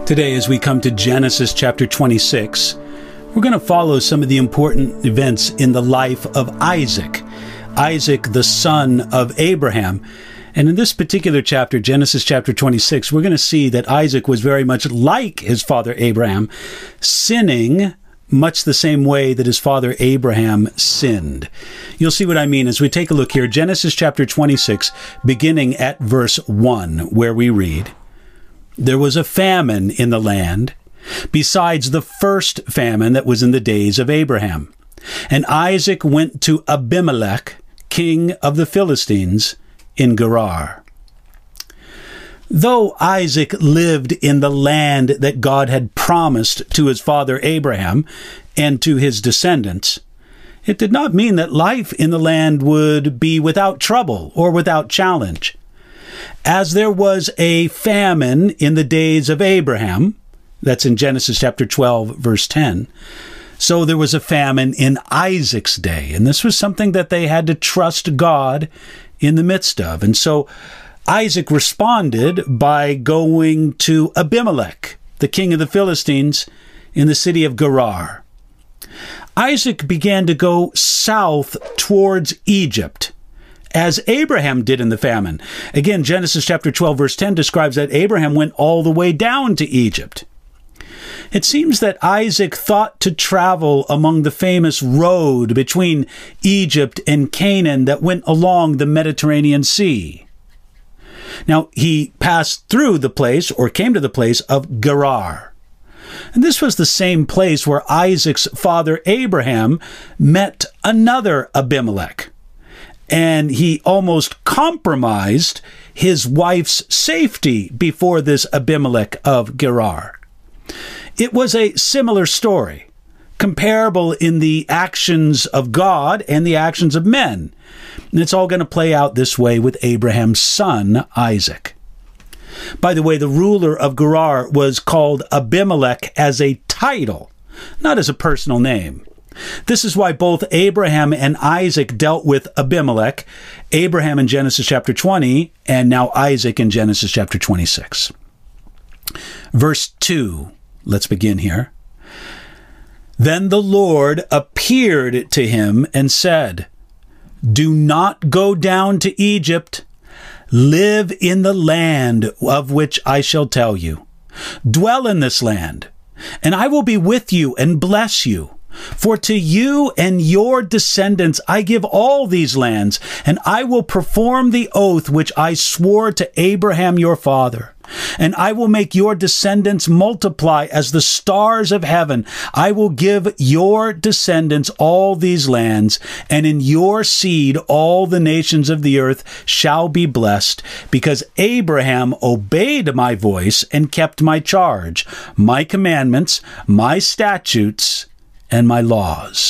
Today, as we come to Genesis chapter 26, we're going to follow some of the important events in the life of Isaac. Isaac, the son of Abraham. And in this particular chapter, Genesis chapter 26, we're going to see that Isaac was very much like his father Abraham, sinning much the same way that his father Abraham sinned. You'll see what I mean as we take a look here. Genesis chapter 26, beginning at verse 1, where we read, "There was a famine in the land, besides the first famine that was in the days of Abraham. And Isaac went to Abimelech, king of the Philistines, in Gerar." Though Isaac lived in the land that God had promised to his father Abraham and to his descendants, it did not mean that life in the land would be without trouble or without challenge. As there was a famine in the days of Abraham, that's in Genesis chapter 12, verse 10, so there was a famine in Isaac's day. And this was something that they had to trust God in the midst of. And so Isaac responded by going to Abimelech, the king of the Philistines, in the city of Gerar. Isaac began to go south towards Egypt, as Abraham did in the famine. Again, Genesis chapter 12, verse 10 describes that Abraham went all the way down to Egypt. It seems that Isaac thought to travel among the famous road between Egypt and Canaan that went along the Mediterranean Sea. Now, he passed through the place, or came to the place of Gerar. And this was the same place where Isaac's father Abraham met another Abimelech. And he almost compromised his wife's safety before this Abimelech of Gerar. It was a similar story, comparable in the actions of God and the actions of men. And it's all going to play out this way with Abraham's son, Isaac. By the way, the ruler of Gerar was called Abimelech as a title, not as a personal name. This is why both Abraham and Isaac dealt with Abimelech, Abraham in Genesis chapter 20, and now Isaac in Genesis chapter 26. Verse 2, let's begin here. "Then the Lord appeared to him and said, 'Do not go down to Egypt. Live in the land of which I shall tell you. Dwell in this land, and I will be with you and bless you. For to you and your descendants I give all these lands, and I will perform the oath which I swore to Abraham your father. And I will make your descendants multiply as the stars of heaven. I will give your descendants all these lands, and in your seed all the nations of the earth shall be blessed, because Abraham obeyed my voice and kept my charge, my commandments, my statutes, and my laws.'"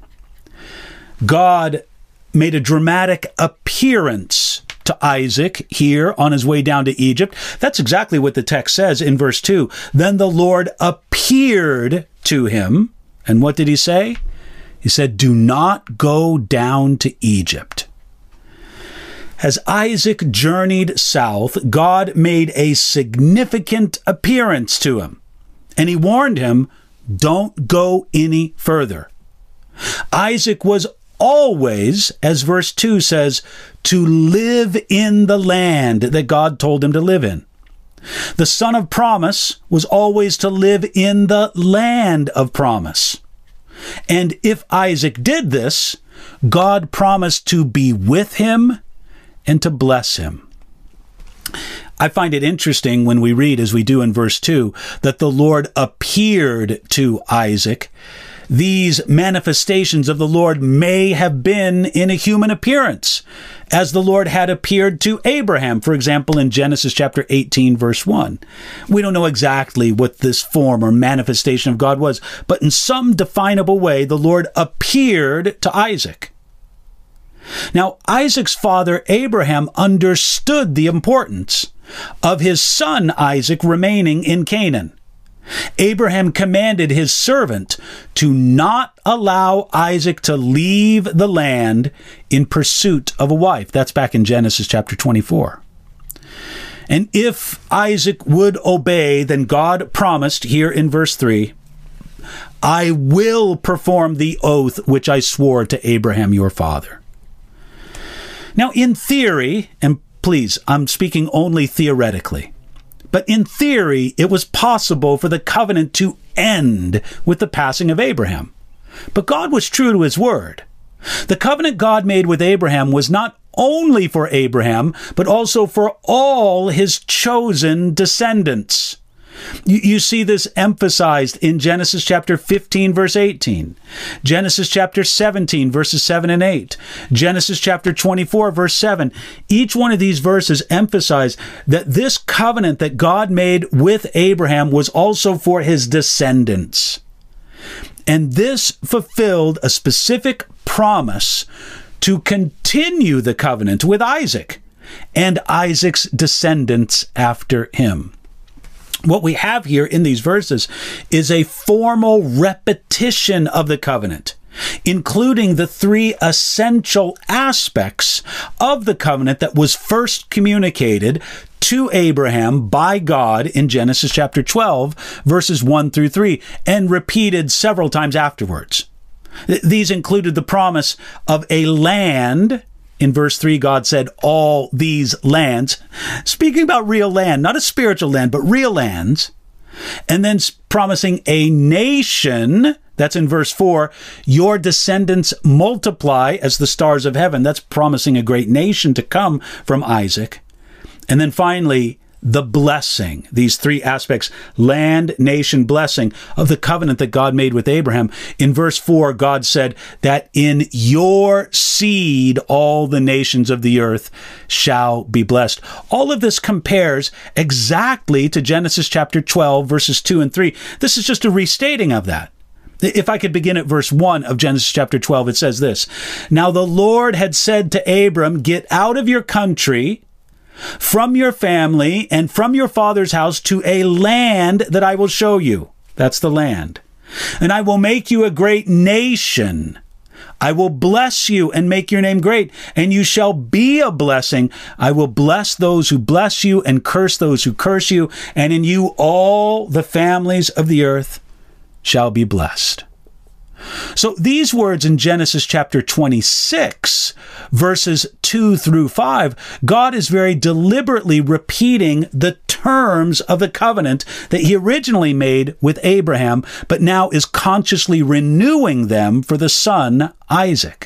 God made a dramatic appearance to Isaac here on his way down to Egypt. That's exactly what the text says in verse 2. "Then the Lord appeared to him." And what did he say? He said, "Do not go down to Egypt." As Isaac journeyed south, God made a significant appearance to him. And he warned him, don't go any further. Isaac was always, as verse 2 says, to live in the land that God told him to live in. The son of promise was always to live in the land of promise. And if Isaac did this, God promised to be with him and to bless him. I find it interesting when we read, as we do in verse 2, that the Lord appeared to Isaac. These manifestations of the Lord may have been in a human appearance, as the Lord had appeared to Abraham, for example, in Genesis chapter 18, verse 1. We don't know exactly what this form or manifestation of God was, but in some definable way, the Lord appeared to Isaac. Now, Isaac's father Abraham understood the importance of his son Isaac remaining in Canaan. Abraham commanded his servant to not allow Isaac to leave the land in pursuit of a wife. That's back in Genesis chapter 24. And if Isaac would obey, then God promised here in verse 3, I will perform the oath which I swore to Abraham your father. Now, in theory, and please, I'm speaking only theoretically, but in theory, it was possible for the covenant to end with the passing of Abraham. But God was true to his word. The covenant God made with Abraham was not only for Abraham, but also for all his chosen descendants. You see this emphasized in Genesis chapter 15, verse 18, Genesis chapter 17, verses 7 and 8, Genesis chapter 24, verse 7. Each one of these verses emphasize that this covenant that God made with Abraham was also for his descendants. And this fulfilled a specific promise to continue the covenant with Isaac and Isaac's descendants after him. What we have here in these verses is a formal repetition of the covenant, including the three essential aspects of the covenant that was first communicated to Abraham by God in Genesis chapter 12, verses 1 through 3, and repeated several times afterwards. These included the promise of a land. In verse 3, God said, all these lands, speaking about real land, not a spiritual land, but real lands. And then promising a nation, that's in verse 4, your descendants multiply as the stars of heaven. That's promising a great nation to come from Isaac. And then finally, the blessing, these three aspects, land, nation, blessing of the covenant that God made with Abraham. In verse 4, God said that in your seed, all the nations of the earth shall be blessed. All of this compares exactly to Genesis chapter 12, verses 2 and 3. This is just a restating of that. If I could begin at verse 1 of Genesis chapter 12, it says this, now the Lord had said to Abram, get out of your country, from your family and from your father's house to a land that I will show you. That's the land. And I will make you a great nation. I will bless you and make your name great, and you shall be a blessing. I will bless those who bless you and curse those who curse you, and in you all the families of the earth shall be blessed. So these words in Genesis chapter 26, verses 2 through 5, God is very deliberately repeating the terms of the covenant that he originally made with Abraham, but now is consciously renewing them for the son Isaac.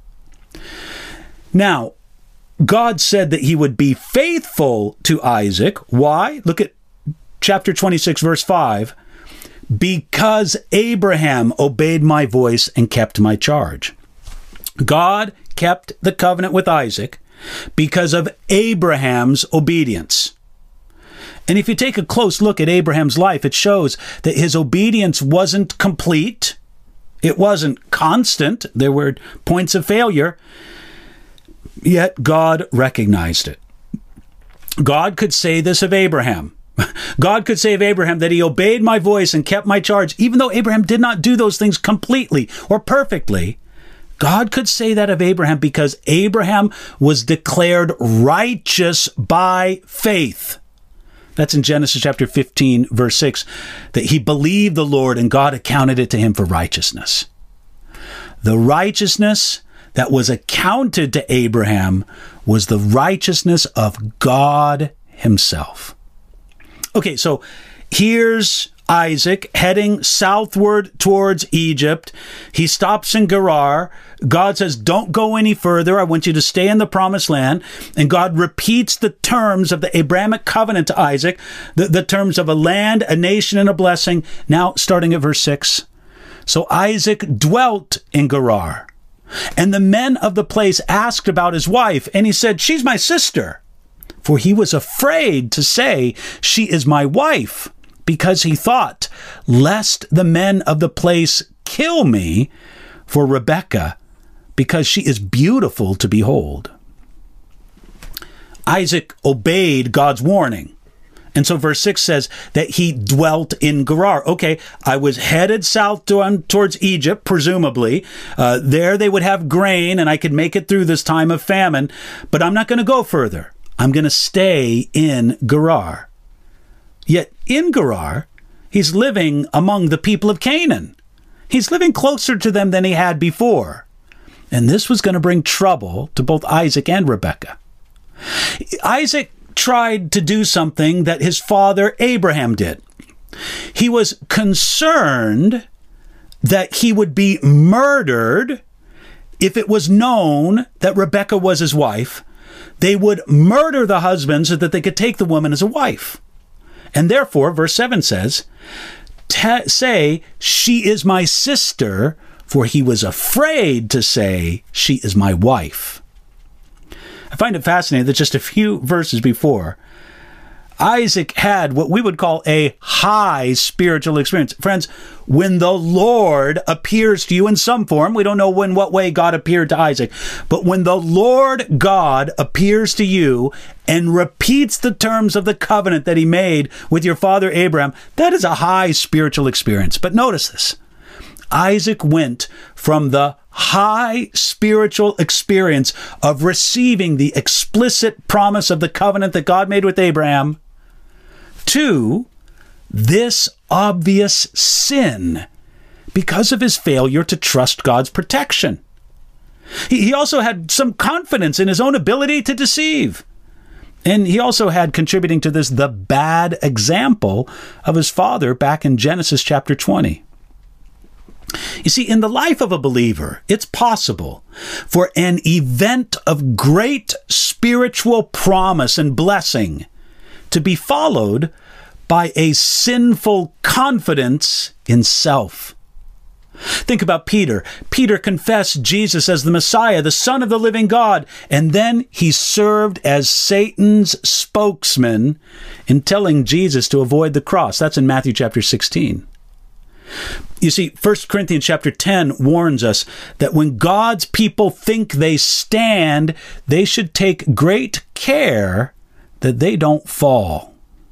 Now, God said that he would be faithful to Isaac. Why? Look at chapter 26, verse 5. Because Abraham obeyed my voice and kept my charge. God kept the covenant with Isaac because of Abraham's obedience. And if you take a close look at Abraham's life, it shows that his obedience wasn't complete. It wasn't constant. There were points of failure. Yet God recognized it. God could say this of Abraham. God could say of Abraham that he obeyed my voice and kept my charge, even though Abraham did not do those things completely or perfectly. God could say that of Abraham because Abraham was declared righteous by faith. That's in Genesis chapter 15, verse 6, that he believed the Lord and God accounted it to him for righteousness. The righteousness that was accounted to Abraham was the righteousness of God himself. Okay, so here's Isaac heading southward towards Egypt. He stops in Gerar. God says, don't go any further. I want you to stay in the promised land. And God repeats the terms of the Abrahamic covenant to Isaac, the terms of a land, a nation, and a blessing. Now, starting at verse 6. So Isaac dwelt in Gerar. And the men of the place asked about his wife, and he said, she's my sister. For he was afraid to say, she is my wife, because he thought, lest the men of the place kill me for Rebekah, because she is beautiful to behold. Isaac obeyed God's warning. And so verse 6 says that he dwelt in Gerar. Okay, I was headed south towards Egypt, presumably. There they would have grain, and I could make it through this time of famine. But I'm not going to go further. I'm going to stay in Gerar. Yet in Gerar, he's living among the people of Canaan. He's living closer to them than he had before. And this was going to bring trouble to both Isaac and Rebekah. Isaac tried to do something that his father Abraham did. He was concerned that he would be murdered if it was known that Rebekah was his wife. They would murder the husband so that they could take the woman as a wife. And therefore, verse 7 says, say, she is my sister, for he was afraid to say, she is my wife. I find it fascinating that just a few verses before, Isaac had what we would call a high spiritual experience. Friends, when the Lord appears to you in some form, we don't know in what way God appeared to Isaac, but when the Lord God appears to you and repeats the terms of the covenant that he made with your father Abraham, that is a high spiritual experience. But notice this. Isaac went from the high spiritual experience of receiving the explicit promise of the covenant that God made with Abraham to this obvious sin because of his failure to trust God's protection. He also had some confidence in his own ability to deceive. And he also had, contributing to this, the bad example of his father back in Genesis chapter 20. You see, in the life of a believer, it's possible for an event of great spiritual promise and blessing to be followed by a sinful confidence in self. Think about Peter. Peter confessed Jesus as the Messiah, the Son of the living God, and then he served as Satan's spokesman in telling Jesus to avoid the cross. That's in Matthew chapter 16. You see, 1 Corinthians chapter 10 warns us that when God's people think they stand, they should take great care that they don't fall.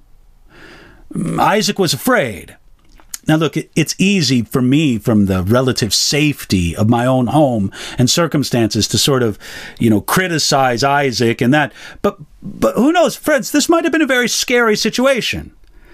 Isaac was afraid. Now look, it's easy for me from the relative safety of my own home and circumstances to sort of, criticize Isaac and that. But who knows, friends, this might have been a very scary situation.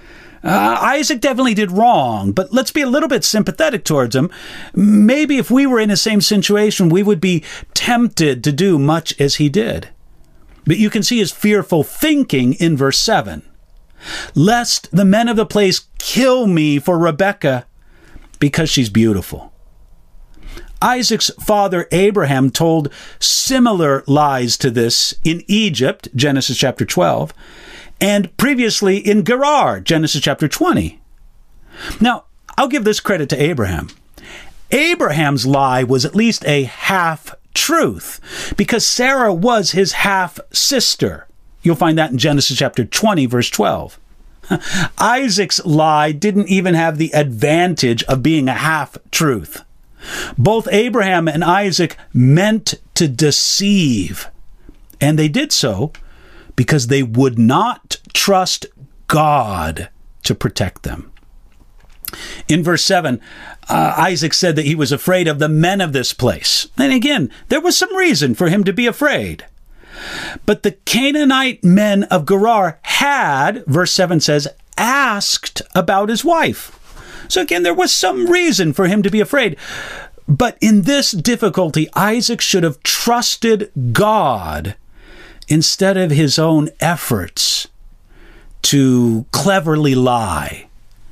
Isaac definitely did wrong, but let's be a little bit sympathetic towards him. Maybe if we were in the same situation, we would be tempted to do much as he did. But you can see his fearful thinking in verse 7. Lest the men of the place kill me for Rebekah because she's beautiful. Isaac's father Abraham told similar lies to this in Egypt, Genesis chapter 12, and previously in Gerar, Genesis chapter 20. Now, I'll give this credit to Abraham. Abraham's lie was at least a half-truth because Sarah was his half-sister. You'll find that in Genesis chapter 20, verse 12. Isaac's lie didn't even have the advantage of being a half-truth. Both Abraham and Isaac meant to deceive, and they did so because they would not trust God to protect them. In verse 7, Isaac said that he was afraid of the men of this place. And again, there was some reason for him to be afraid. But the Canaanite men of Gerar had, verse 7 says, asked about his wife. So again, there was some reason for him to be afraid. But in this difficulty, Isaac should have trusted God instead of his own efforts to cleverly lie.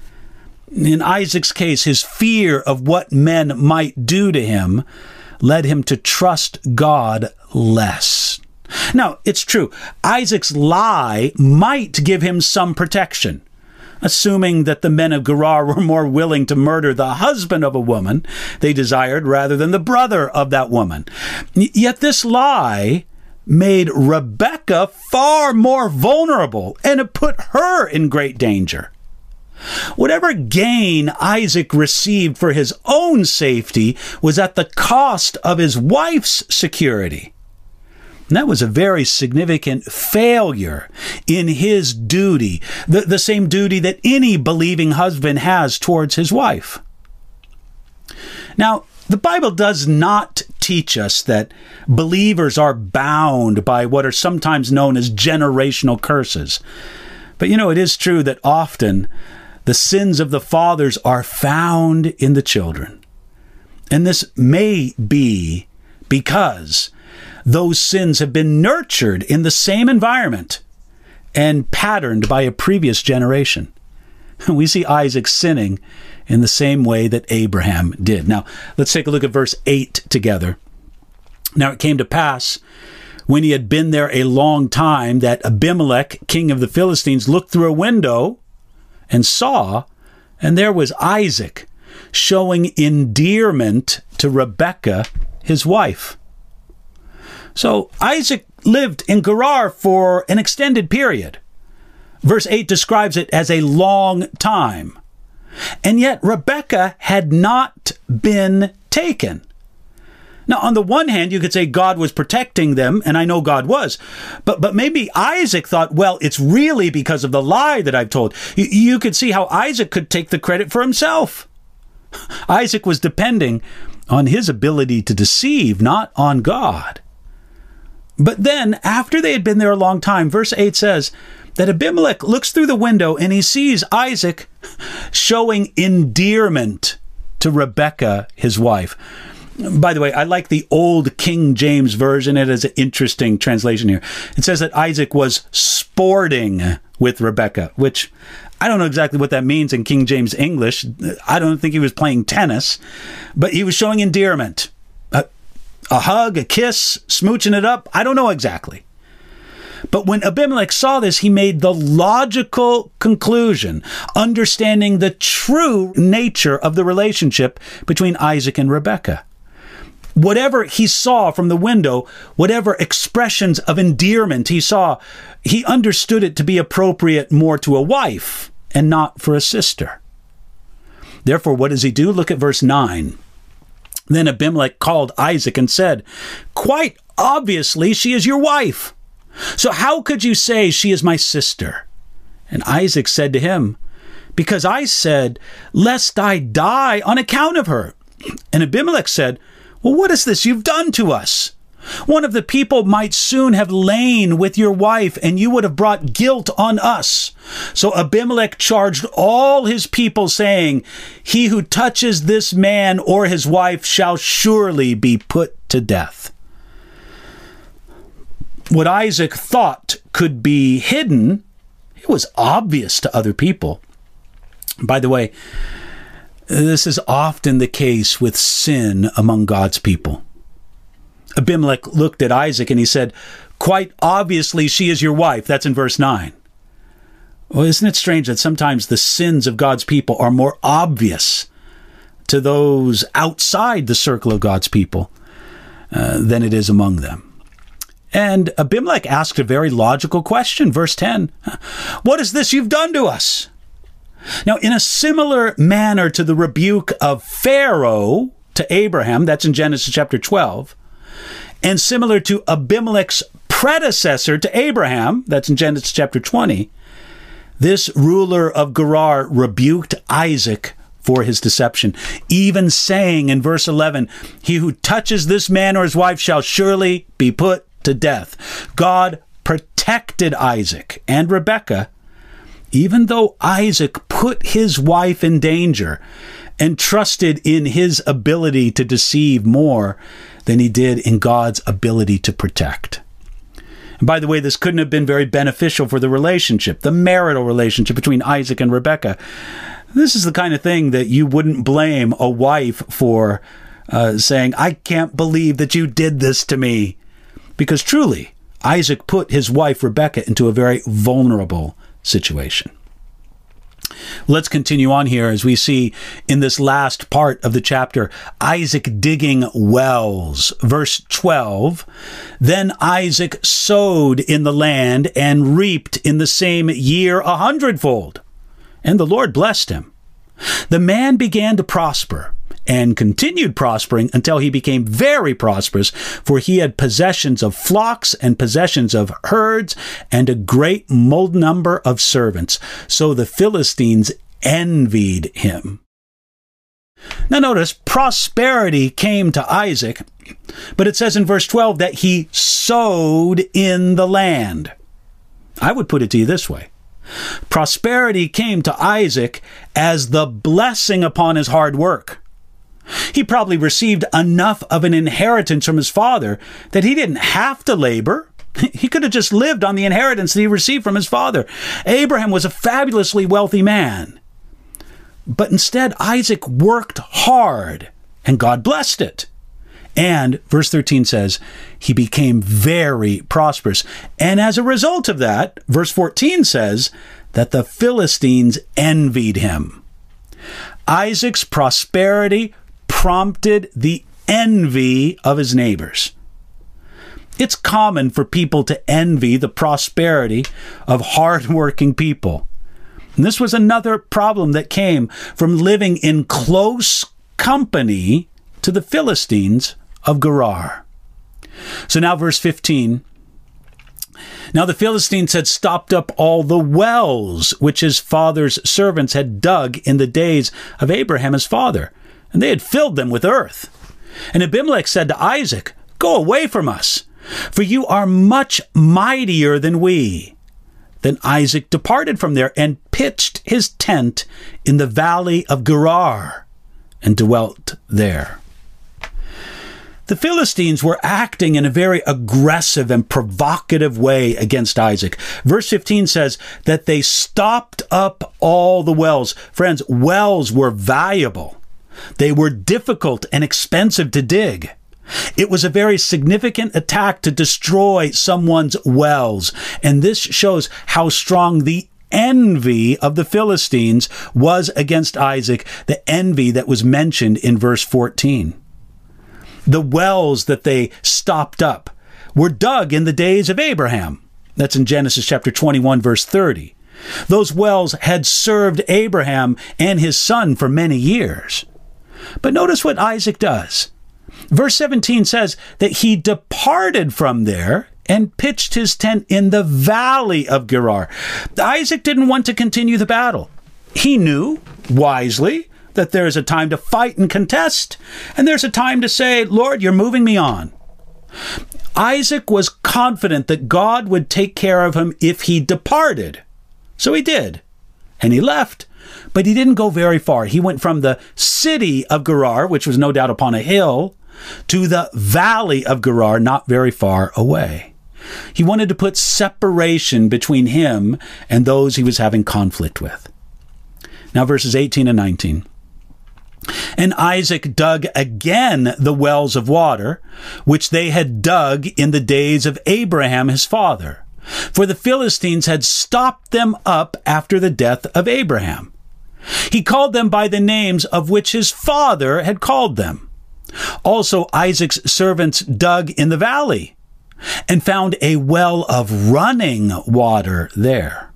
In Isaac's case, his fear of what men might do to him led him to trust God less. Now, it's true, Isaac's lie might give him some protection, assuming that the men of Gerar were more willing to murder the husband of a woman they desired rather than the brother of that woman. Yet this lie made Rebekah far more vulnerable, and it put her in great danger. Whatever gain Isaac received for his own safety was at the cost of his wife's security. And that was a very significant failure in his duty, the same duty that any believing husband has towards his wife. Now, The Bible does not teach us that believers are bound by what are sometimes known as generational curses. But it is true that often the sins of the fathers are found in the children. And this may be because those sins have been nurtured in the same environment and patterned by a previous generation. We see Isaac sinning in the same way that Abraham did. Now, let's take a look at verse 8 together. Now it came to pass, when he had been there a long time, that Abimelech, king of the Philistines, looked through a window and saw, and there was Isaac, showing endearment to Rebekah, his wife. So Isaac lived in Gerar for an extended period. Verse 8 describes it as a long time. And yet Rebekah had not been taken. Now, on the one hand, you could say God was protecting them, and I know God was. But maybe Isaac thought, well, it's really because of the lie that I've told. You could see how Isaac could take the credit for himself. Isaac was depending on his ability to deceive, not on God. But then, after they had been there a long time, verse 8 says that Abimelech looks through the window and he sees Isaac showing endearment to Rebekah, his wife. By the way, I like the old King James Version. It has an interesting translation here. It says that Isaac was sporting with Rebekah, which I don't know exactly what that means in King James English. I don't think he was playing tennis, but he was showing endearment. A hug, a kiss, smooching it up. I don't know exactly. But when Abimelech saw this, he made the logical conclusion, understanding the true nature of the relationship between Isaac and Rebekah. Whatever he saw from the window, whatever expressions of endearment he saw, he understood it to be appropriate more to a wife and not for a sister. Therefore, what does he do? Look at verse 9. Then Abimelech called Isaac and said, "Quite obviously, she is your wife. So how could you say she is my sister?" And Isaac said to him, "Because I said, lest I die on account of her." And Abimelech said, "Well, what is this you've done to us? One of the people might soon have lain with your wife, and you would have brought guilt on us." So Abimelech charged all his people, saying, "He who touches this man or his wife shall surely be put to death." What Isaac thought could be hidden, it was obvious to other people. By the way, this is often the case with sin among God's people. Abimelech looked at Isaac and he said, "Quite obviously she is your wife." That's in verse 9. Well, isn't it strange that sometimes the sins of God's people are more obvious to those outside the circle of God's people than it is among them? And Abimelech asked a very logical question. Verse 10, "What is this you've done to us?" Now, in a similar manner to the rebuke of Pharaoh to Abraham, that's in Genesis chapter 12, and similar to Abimelech's predecessor to Abraham, that's in Genesis chapter 20, this ruler of Gerar rebuked Isaac for his deception, even saying in verse 11, "He who touches this man or his wife shall surely be put to death." God protected Isaac and Rebekah, even though Isaac put his wife in danger and trusted in his ability to deceive more than he did in God's ability to protect. And by the way, this couldn't have been very beneficial for the relationship, the marital relationship between Isaac and Rebekah. This is the kind of thing that you wouldn't blame a wife for saying, "I can't believe that you did this to me." Because truly, Isaac put his wife Rebekah into a very vulnerable situation. Let's continue on here as we see in this last part of the chapter, Isaac digging wells. Verse 12, "Then Isaac sowed in the land and reaped in the same year 100-fold. And the Lord blessed him. The man began to prosper and continued prospering until he became very prosperous, for he had possessions of flocks and possessions of herds and a great number of servants. So the Philistines envied him." Now notice, prosperity came to Isaac, but it says in verse 12 that he sowed in the land. I would put it to you this way. Prosperity came to Isaac as the blessing upon his hard work. He probably received enough of an inheritance from his father that he didn't have to labor. He could have just lived on the inheritance that he received from his father. Abraham was a fabulously wealthy man. But instead, Isaac worked hard, and God blessed it. And verse 13 says, he became very prosperous. And as a result of that, verse 14 says that the Philistines envied him. Isaac's prosperity prompted the envy of his neighbors. It's common for people to envy the prosperity of hardworking people. And this was another problem that came from living in close company to the Philistines of Gerar. So now verse 15. Now the Philistines had stopped up all the wells which his father's servants had dug in the days of Abraham his father, and they had filled them with earth. And Abimelech said to Isaac, "Go away from us, for you are much mightier than we." Then Isaac departed from there and pitched his tent in the valley of Gerar and dwelt there. The Philistines were acting in a very aggressive and provocative way against Isaac. Verse 15 says that they stopped up all the wells. Friends, wells were valuable. They were difficult and expensive to dig. It was a very significant attack to destroy someone's wells. And this shows how strong the envy of the Philistines was against Isaac, the envy that was mentioned in verse 14. The wells that they stopped up were dug in the days of Abraham. That's in Genesis chapter 21, verse 30. Those wells had served Abraham and his son for many years. But notice what Isaac does. Verse 17 says that he departed from there and pitched his tent in the valley of Gerar. Isaac didn't want to continue the battle. He knew, wisely, that there's a time to fight and contest, and there's a time to say, "Lord, you're moving me on." Isaac was confident that God would take care of him if he departed. So he did, and he left. But he didn't go very far. He went from the city of Gerar, which was no doubt upon a hill, to the valley of Gerar, not very far away. He wanted to put separation between him and those he was having conflict with. Now verses 18 and 19. And Isaac dug again the wells of water, which they had dug in the days of Abraham his father. For the Philistines had stopped them up after the death of Abraham. He called them by the names of which his father had called them. Also Isaac's servants dug in the valley and found a well of running water there.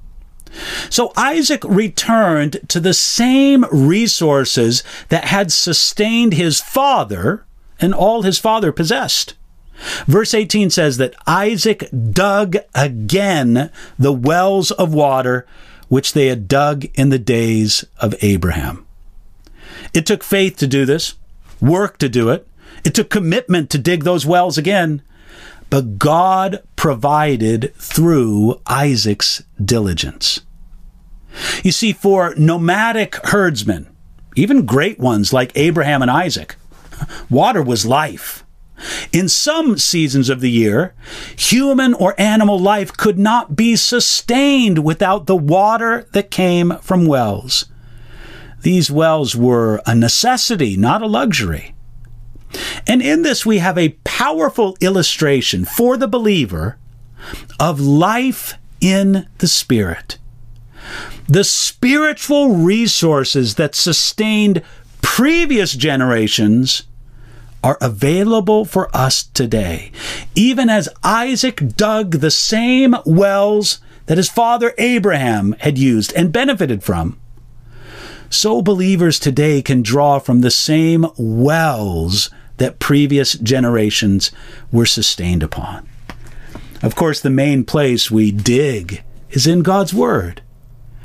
So Isaac returned to the same resources that had sustained his father and all his father possessed. Verse 18 says that Isaac dug again the wells of water which they had dug in the days of Abraham. It took faith to do this, work to do it. It took commitment to dig those wells again. But God provided through Isaac's diligence. You see, for nomadic herdsmen, even great ones like Abraham and Isaac, water was life. In some seasons of the year, human or animal life could not be sustained without the water that came from wells. These wells were a necessity, not a luxury. And in this, we have a powerful illustration for the believer of life in the Spirit. The spiritual resources that sustained previous generations are available for us today. Even as Isaac dug the same wells that his father Abraham had used and benefited from, so believers today can draw from the same wells that previous generations were sustained upon. Of course, the main place we dig is in God's Word.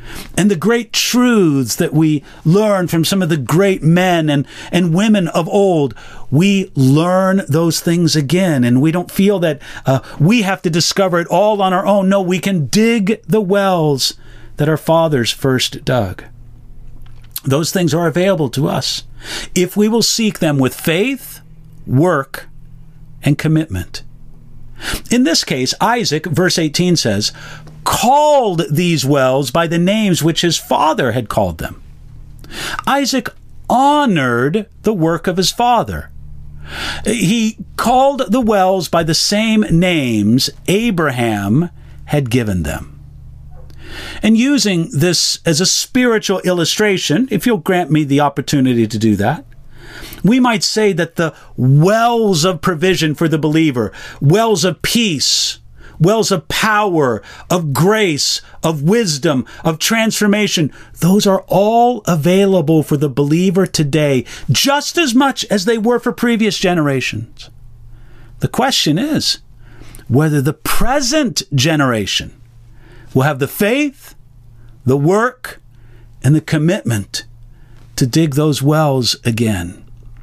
and the great truths that we learn from some of the great men and women of old, we learn those things again, and we don't feel that we have to discover it all on our own. No, we can dig the wells that our fathers first dug. Those things are available to us if we will seek them with faith, work, and commitment. In this case, Isaac, verse 18 says, called these wells by the names which his father had called them. Isaac honored the work of his father. He called the wells by the same names Abraham had given them. And using this as a spiritual illustration, if you'll grant me the opportunity to do that, we might say that the wells of provision for the believer, wells of peace, wells of power, of grace, of wisdom, of transformation, those are all available for the believer today, just as much as they were for previous generations. The question is whether the present generation will have the faith, the work, and the commitment to dig those wells again.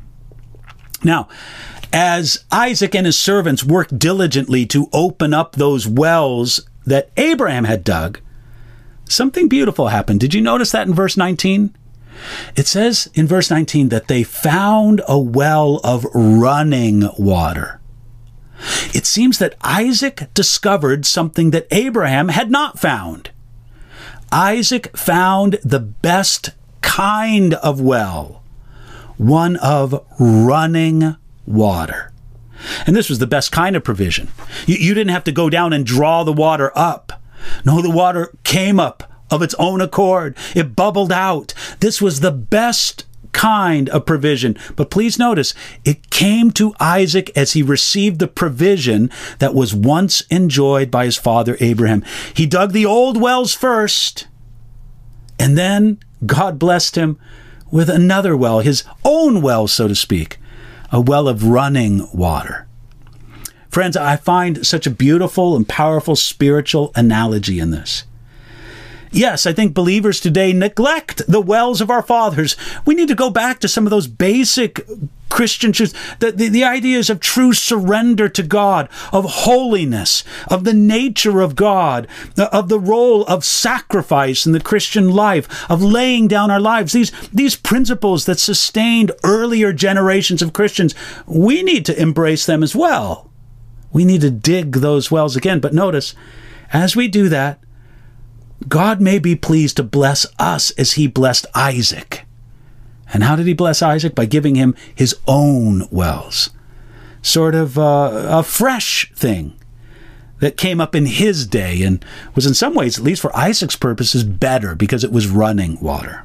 Now, as Isaac and his servants worked diligently to open up those wells that Abraham had dug, something beautiful happened. Did you notice that in verse 19? It says in verse 19 that they found a well of running water. It seems that Isaac discovered something that Abraham had not found. Isaac found the best kind of well, one of running water. And this was the best kind of provision. You didn't have to go down and draw the water up. No, the water came up of its own accord. It bubbled out. This was the best kind of provision. But please notice, it came to Isaac as he received the provision that was once enjoyed by his father Abraham. He dug the old wells first, and then God blessed him with another well, his own well, so to speak, a well of running water. Friends, I find such a beautiful and powerful spiritual analogy in this. Yes, I think believers today neglect the wells of our fathers. We need to go back to some of those basic Christian truths, the ideas of true surrender to God, of holiness, of the nature of God, of the role of sacrifice in the Christian life, of laying down our lives. These principles that sustained earlier generations of Christians, we need to embrace them as well. We need to dig those wells again. But notice, as we do that, God may be pleased to bless us as he blessed Isaac. And how did he bless Isaac? By giving him his own wells. Sort of a fresh thing that came up in his day and was in some ways, at least for Isaac's purposes, better because it was running water.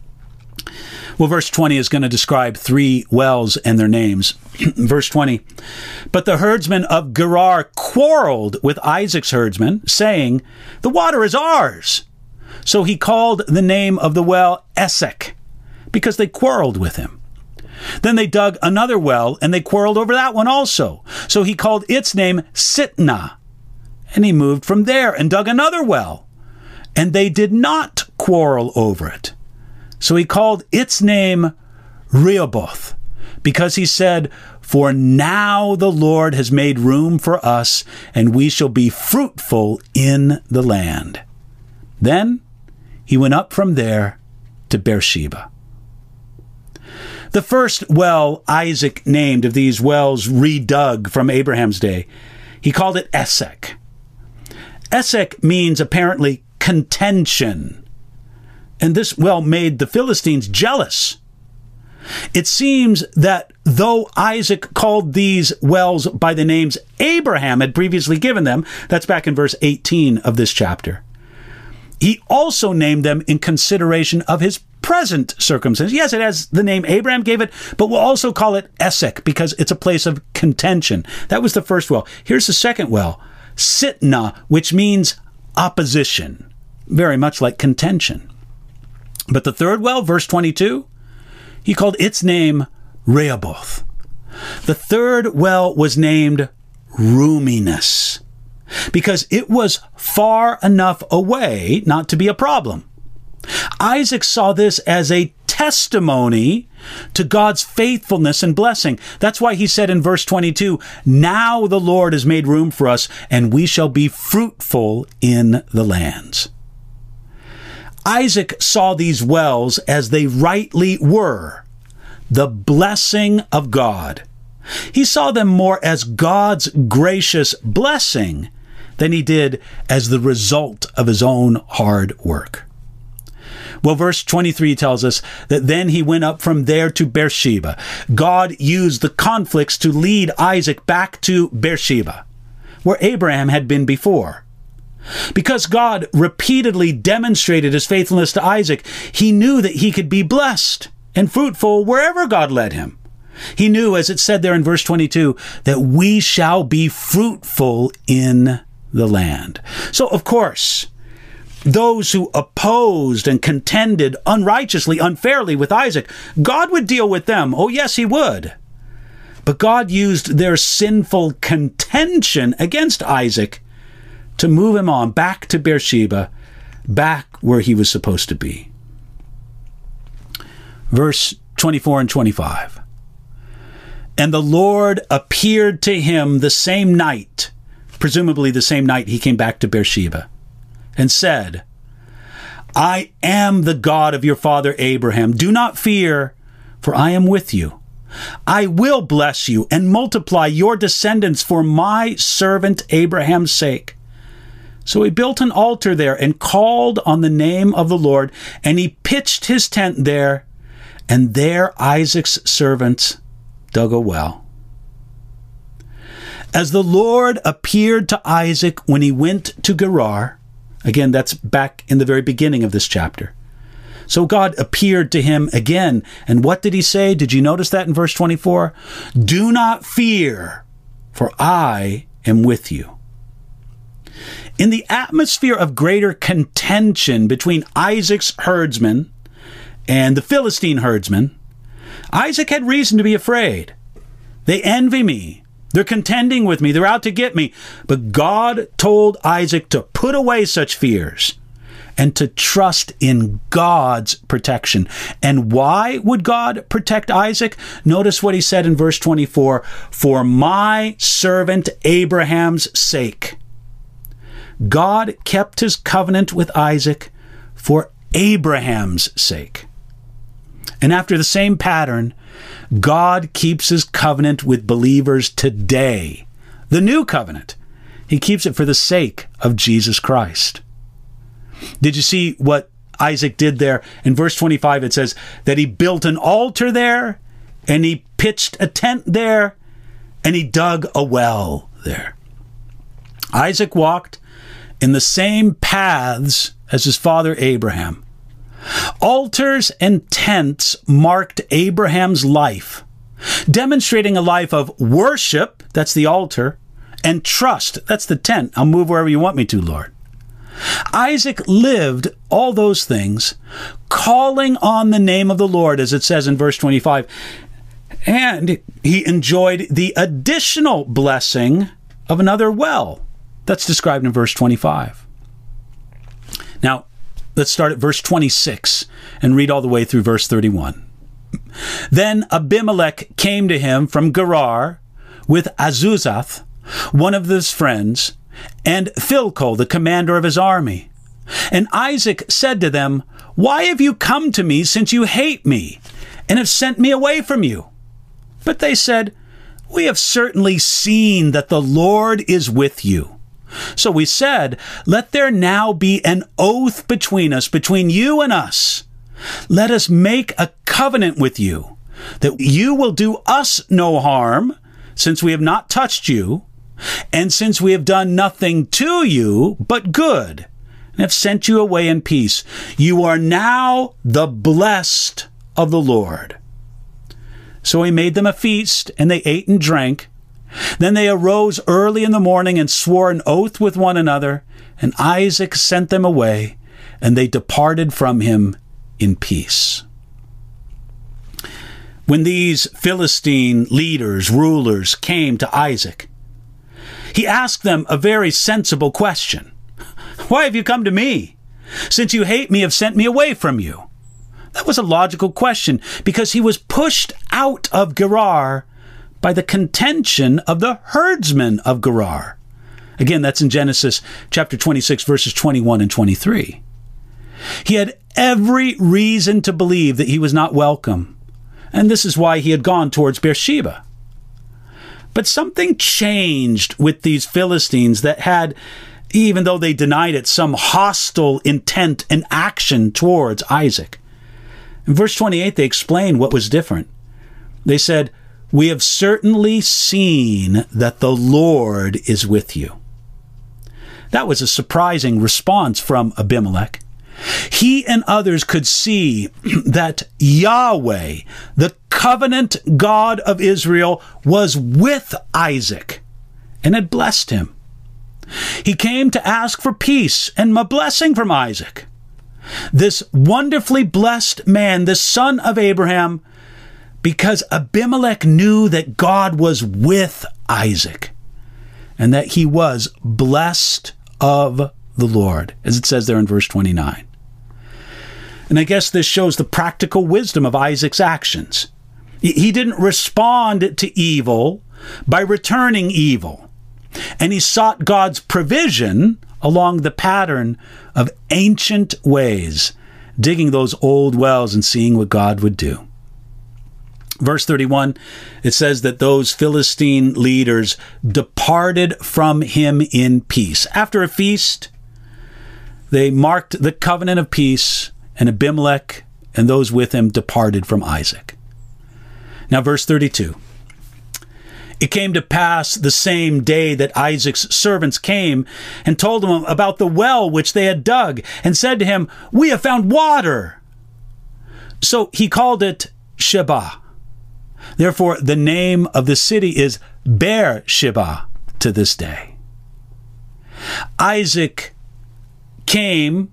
Well, verse 20 is going to describe three wells and their names. Verse 20, but the herdsmen of Gerar quarreled with Isaac's herdsmen, saying, the water is ours. So he called the name of the well Esek, because they quarreled with him. Then they dug another well, and they quarreled over that one also. So he called its name Sitnah, and he moved from there and dug another well, and they did not quarrel over it. So he called its name Rehoboth, because he said, for now the Lord has made room for us, and we shall be fruitful in the land. Then he went up from there to Beersheba. The first well Isaac named of these wells redug from Abraham's day, he called it Esek. Esek means apparently contention. And this well made the Philistines jealous. It seems that though Isaac called these wells by the names Abraham had previously given them, that's back in verse 18 of this chapter, he also named them in consideration of his present circumstance. Yes, it has the name Abraham gave it, but we'll also call it Esek because it's a place of contention. That was the first well. Here's the second well, Sitnah, which means opposition, very much like contention. But the third well, verse 22, he called its name Rehoboth. The third well was named Roominess because it was far enough away not to be a problem. Isaac saw this as a testimony to God's faithfulness and blessing. That's why he said in verse 22, "Now the Lord has made room for us, and we shall be fruitful in the lands." Isaac saw these wells as they rightly were, the blessing of God. He saw them more as God's gracious blessing than he did as the result of his own hard work. Well, verse 23 tells us that then he went up from there to Beersheba. God used the conflicts to lead Isaac back to Beersheba, where Abraham had been before. Because God repeatedly demonstrated his faithfulness to Isaac, he knew that he could be blessed and fruitful wherever God led him. He knew, as it said there in verse 22, that we shall be fruitful in the land. So, of course, those who opposed and contended unrighteously, unfairly with Isaac, God would deal with them. Oh, yes, he would. But God used their sinful contention against Isaac to move him on back to Beersheba, back where he was supposed to be. Verse 24 and 25. And the Lord appeared to him the same night, presumably the same night he came back to Beersheba, and said, "I am the God of your father Abraham. Do not fear, for I am with you. I will bless you and multiply your descendants for my servant Abraham's sake." So he built an altar there and called on the name of the Lord, and he pitched his tent there, and there Isaac's servants dug a well. As the Lord appeared to Isaac when he went to Gerar, again, that's back in the very beginning of this chapter. So God appeared to him again. And what did he say? Did you notice that in verse 24? "Do not fear, for I am with you." In the atmosphere of greater contention between Isaac's herdsmen and the Philistine herdsmen, Isaac had reason to be afraid. They envy me. They're contending with me. They're out to get me. But God told Isaac to put away such fears and to trust in God's protection. And why would God protect Isaac? Notice what he said in verse 24, "For my servant Abraham's sake." God kept his covenant with Isaac for Abraham's sake. And after the same pattern, God keeps his covenant with believers today. The new covenant. He keeps it for the sake of Jesus Christ. Did you see what Isaac did there? In verse 25, it says that he built an altar there, and he pitched a tent there, and he dug a well there. Isaac walked in the same paths as his father Abraham. Altars and tents marked Abraham's life, demonstrating a life of worship, that's the altar, and trust, that's the tent. I'll move wherever you want me to, Lord. Isaac lived all those things, calling on the name of the Lord, as it says in verse 25, and he enjoyed the additional blessing of another well. That's described in verse 25. Now, let's start at verse 26 and read all the way through verse 31. Then Abimelech came to him from Gerar with Azuzath, one of his friends, and Philcol, the commander of his army. And Isaac said to them, "Why have you come to me, since you hate me, and have sent me away from you?" But they said, "We have certainly seen that the Lord is with you." So we said, "Let there now be an oath between us, between you and us. Let us make a covenant with you, that you will do us no harm, since we have not touched you, and since we have done nothing to you but good, and have sent you away in peace. You are now the blessed of the Lord." So he made them a feast, and they ate and drank. Then they arose early in the morning and swore an oath with one another, and Isaac sent them away, and they departed from him in peace. When these Philistine leaders, rulers, came to Isaac, he asked them a very sensible question. "Why have you come to me? since you hate me, have sent me away from you? That was a logical question, because he was pushed out of Gerar by the contention of the herdsmen of Gerar. Again, that's in Genesis chapter 26, verses 21 and 23. He had every reason to believe that he was not welcome, and this is why he had gone towards Beersheba. But something changed with these Philistines that had, even though they denied it, some hostile intent and action towards Isaac. In verse 28, they explained what was different. They said, "We have certainly seen that the Lord is with you." That was a surprising response from Abimelech. He and others could see that Yahweh, the covenant God of Israel, was with Isaac and had blessed him. He came to ask for peace and a blessing from Isaac. This wonderfully blessed man, the son of Abraham, because Abimelech knew that God was with Isaac and that he was blessed of the Lord, as it says there in verse 29. And I guess this shows the practical wisdom of Isaac's actions. He didn't respond to evil by returning evil, and he sought God's provision along the pattern of ancient ways, digging those old wells and seeing what God would do. Verse 31, it says that those Philistine leaders departed from him in peace. After a feast, they marked the covenant of peace, and Abimelech and those with him departed from Isaac. Now, verse 32. It came to pass the same day that Isaac's servants came and told him about the well which they had dug, and said to him, "We have found water." So he called it Sheba. Therefore, the name of the city is Beersheba to this day. Isaac came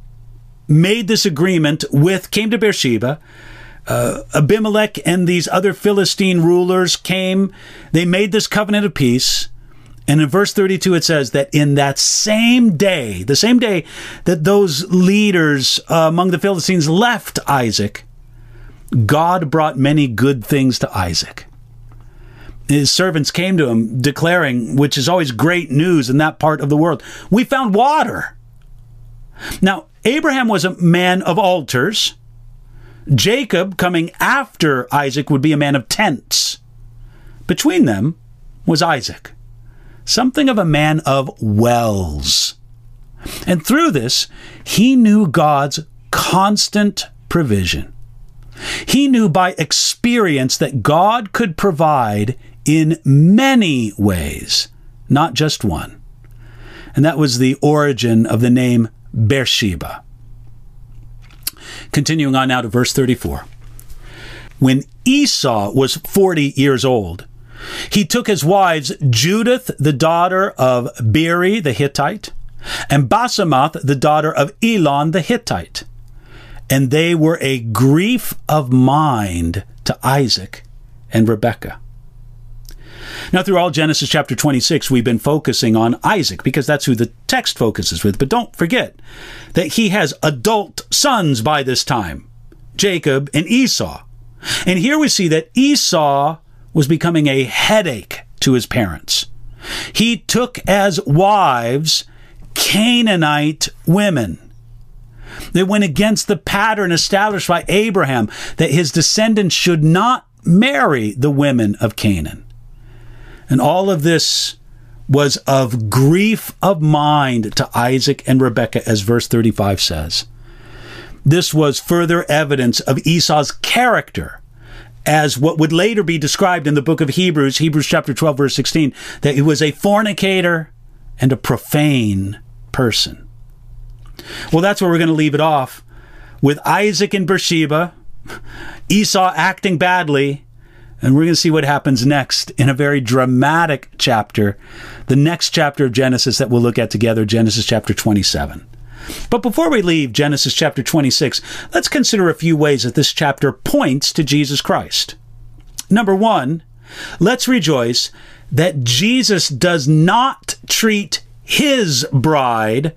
to Beersheba. Abimelech and these other Philistine rulers came. They made this covenant of peace. And in verse 32, it says that in that same day, the same day that those leaders among the Philistines left Isaac, God brought many good things to Isaac. His servants came to him declaring, which is always great news in that part of the world, "We found water." Now, Abraham was a man of altars. Jacob, coming after Isaac, would be a man of tents. Between them was Isaac, something of a man of wells. And through this, he knew God's constant provision. He knew by experience that God could provide in many ways, not just one. And that was the origin of the name Beersheba. Continuing on now to verse 34. When Esau was 40 years old, he took as wives Judith, the daughter of Beeri the Hittite, and Basemath, the daughter of Elon the Hittite. And they were a grief of mind to Isaac and Rebekah. Now, through all Genesis chapter 26, we've been focusing on Isaac because that's who the text focuses with. But don't forget that he has adult sons by this time, Jacob and Esau. And here we see that Esau was becoming a headache to his parents. He took as wives Canaanite women. They went against the pattern established by Abraham that his descendants should not marry the women of Canaan. And all of this was of grief of mind to Isaac and Rebekah, as verse 35 says. This was further evidence of Esau's character, as what would later be described in the book of Hebrews chapter 12, verse 16, that he was a fornicator and a profane person. Well, that's where we're going to leave it off, with Isaac and Beersheba, Esau acting badly, and we're going to see what happens next in a very dramatic chapter, the next chapter of Genesis that we'll look at together, Genesis chapter 27. But before we leave Genesis chapter 26, let's consider a few ways that this chapter points to Jesus Christ. Number one, let's rejoice that Jesus does not treat his bride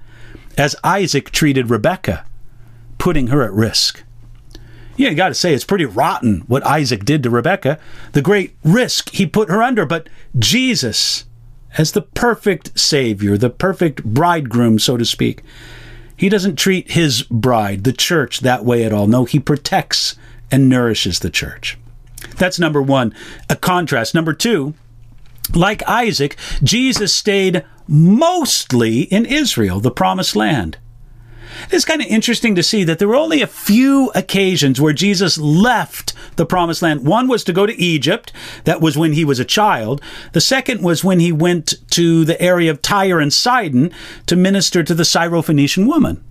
as Isaac treated Rebekah, putting her at risk. Yeah, you got to say, it's pretty rotten what Isaac did to Rebekah, the great risk he put her under. But Jesus, as the perfect Savior, the perfect bridegroom, so to speak, he doesn't treat his bride, the church, that way at all. No, he protects and nourishes the church. That's number one, a contrast. Number two, like Isaac, Jesus stayed mostly in Israel, the promised land. It's kind of interesting to see that there were only a few occasions where Jesus left the promised land. One was to go to Egypt. That was when he was a child. The second was when he went to the area of Tyre and Sidon to minister to the Syrophoenician woman.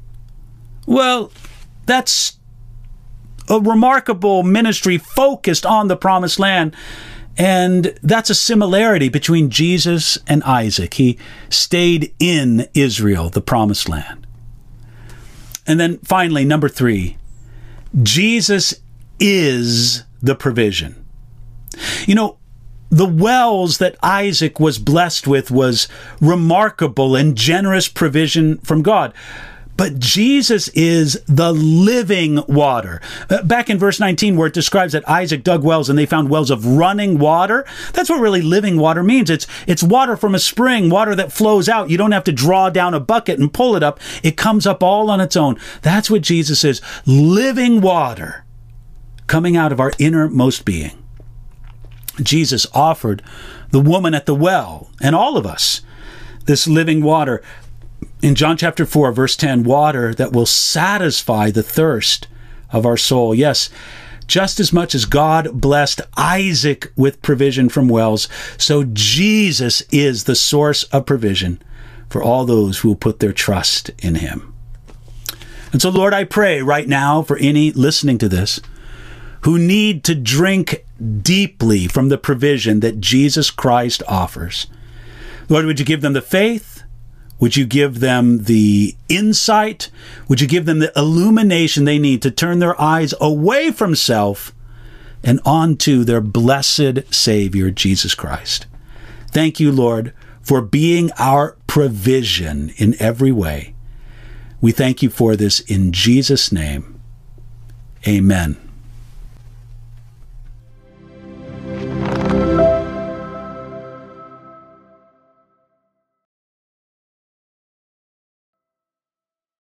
Well, that's a remarkable ministry focused on the promised land. And that's a similarity between Jesus and Isaac. He stayed in Israel, the promised land. And then finally, number three, Jesus is the provision. You know, the wells that Isaac was blessed with was remarkable and generous provision from God. But Jesus is the living water. Back in verse 19, where it describes that Isaac dug wells and they found wells of running water, that's what really living water means. It's water from a spring, water that flows out. You don't have to draw down a bucket and pull it up. It comes up all on its own. That's what Jesus is, living water coming out of our innermost being. Jesus offered the woman at the well, and all of us, this living water. In John chapter 4, verse 10, water that will satisfy the thirst of our soul. Yes, just as much as God blessed Isaac with provision from wells, so Jesus is the source of provision for all those who will put their trust in him. And so, Lord, I pray right now for any listening to this who need to drink deeply from the provision that Jesus Christ offers. Lord, would you give them the faith? Would you give them the insight? Would you give them the illumination they need to turn their eyes away from self and onto their blessed Savior, Jesus Christ? Thank you, Lord, for being our provision in every way. We thank you for this in Jesus' name. Amen.